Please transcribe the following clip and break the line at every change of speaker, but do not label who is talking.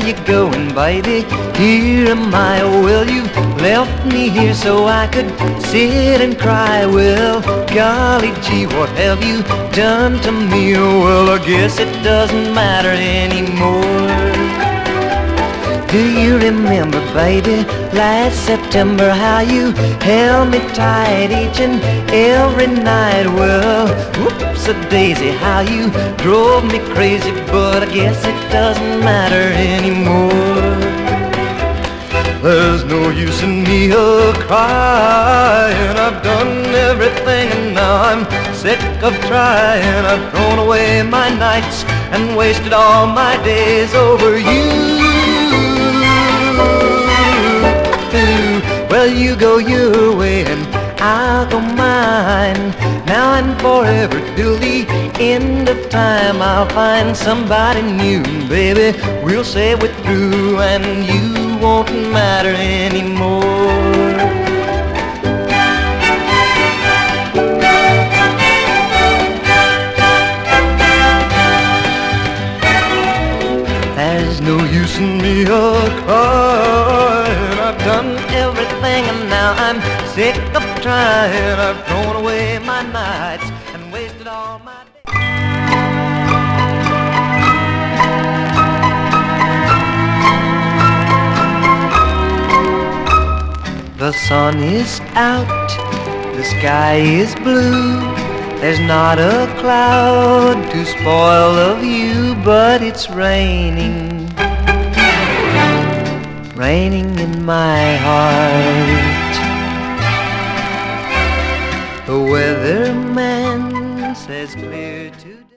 you going, baby? Here am I. Well, you left me here so I could sit and cry. Well, golly gee, what have you done to me? Well, I guess it doesn't matter anymore. Do you remember, baby, last September, how you held me tight each and every night? Well, whoops-a-daisy, how you drove me crazy, but I guess it doesn't matter anymore. There's no use in me a-crying. I've done everything and now I'm sick of trying. I've thrown away my nights and wasted all my days over you. Well, you go your way and I'll go mine. Now and forever till the end of time, I'll find somebody new, baby. We'll say we're through and you won't matter anymore. There's no use in me a-crying. I've done everything and now I'm sick of trying. I've thrown away my nights and wasted all my days. The sun is out, the sky is blue. There's not a cloud to spoil the view, but it's raining, raining in my heart. The weatherman says clear today.